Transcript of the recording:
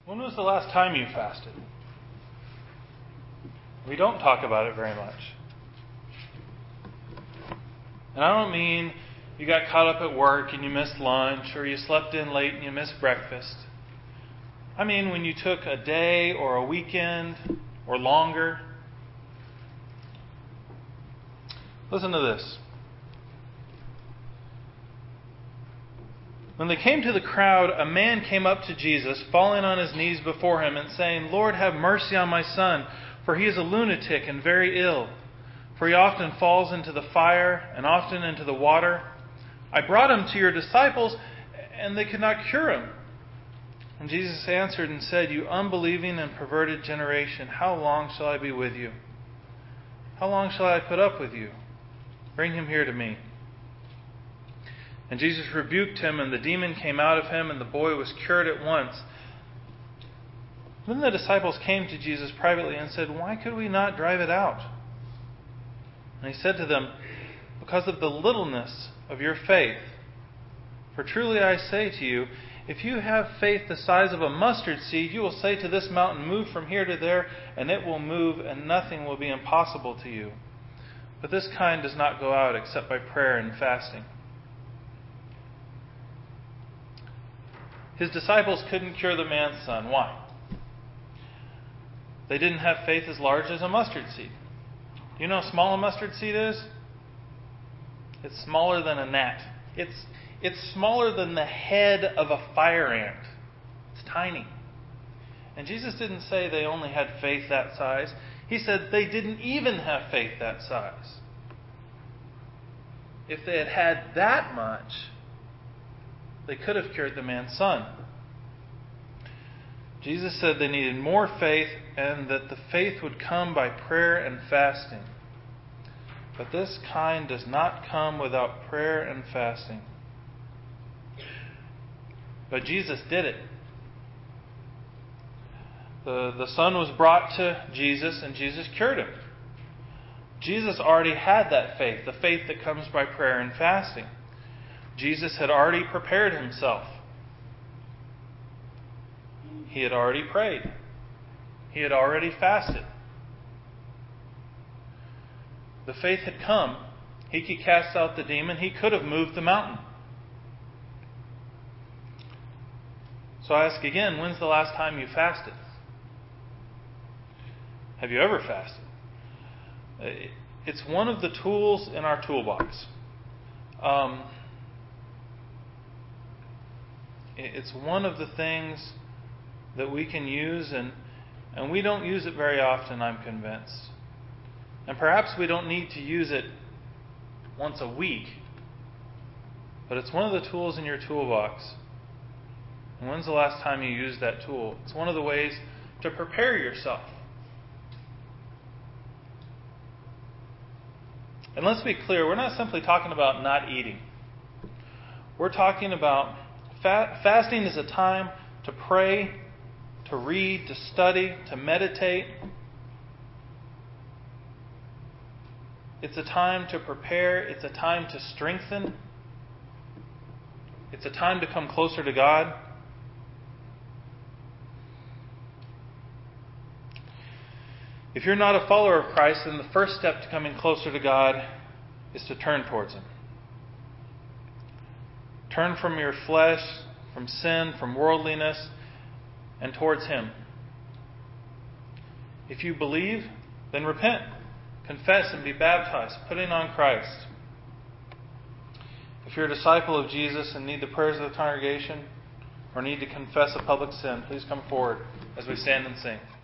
When was the last time you fasted? We don't talk about it very much. And I don't mean you got caught up at work and you missed lunch, or you slept in late and you missed breakfast. I mean when you took a day or a weekend or longer. Listen to this. When they came to the crowd, a man came up to Jesus, falling on his knees before him and saying, "Lord, have mercy on my son, for he is a lunatic and very ill. For he often falls into the fire and often into the water. I brought him to your disciples, and they could not cure him." And Jesus answered and said, "You unbelieving and perverted generation, how long shall I be with you? How long shall I put up with you? Bring him here to me." And Jesus rebuked him, and the demon came out of him, and the boy was cured at once. Then the disciples came to Jesus privately and said, "Why could we not drive it out?" And he said to them, "Because of the littleness of your faith. For truly I say to you, if you have faith the size of a mustard seed, you will say to this mountain, 'Move from here to there,' and it will move, and nothing will be impossible to you. But this kind does not go out except by prayer and fasting." His disciples couldn't cure the man's son. Why? They didn't have faith as large as a mustard seed. Do you know how small a mustard seed is? It's smaller than a gnat. It's smaller than the head of a fire ant. It's tiny. And Jesus didn't say they only had faith that size. He said they didn't even have faith that size. If they had had that much, they could have cured the man's son. Jesus said they needed more faith, and that the faith would come by prayer and fasting. But this kind does not come without prayer and fasting. But Jesus did it. The son was brought to Jesus, and Jesus cured him. Jesus already had that faith, the faith that comes by prayer and fasting. Jesus had already prepared himself. He had already prayed. He had already fasted. The faith had come. He could cast out the demon. He could have moved the mountain. So I ask again, when's the last time you fasted? Have you ever fasted? It's one of the tools in our toolbox. It's one of the things that we can use, and we don't use it very often, I'm convinced. And perhaps we don't need to use it once a week, but it's one of the tools in your toolbox. And when's the last time you used that tool? It's one of the ways to prepare yourself. And let's be clear, we're not simply talking about not eating. We're talking about fasting is a time to pray, to read, to study, to meditate. It's a time to prepare. It's a time to strengthen. It's a time to come closer to God. If you're not a follower of Christ, then the first step to coming closer to God is to turn towards Him. Turn from your flesh, from sin, from worldliness, and towards Him. If you believe, then repent, confess, and be baptized, putting on Christ. If you're a disciple of Jesus and need the prayers of the congregation, or need to confess a public sin, please come forward as we stand and sing.